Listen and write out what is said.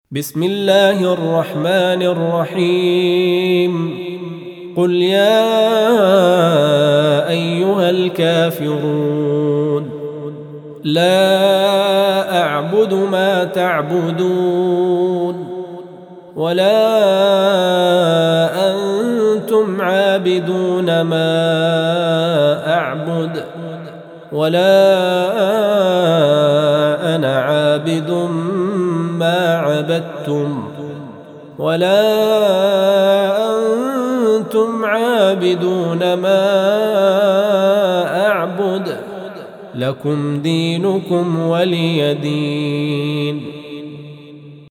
بسم الله الرحمن الرحيم. قل يا أيها الكافرون لا أعبد ما تعبدون ولا أنتم عابدون ما أعبد ولا أنا عابد ما عبدتم ولا أنتم عابدون ما أعبد لكم دينكم ولي دين.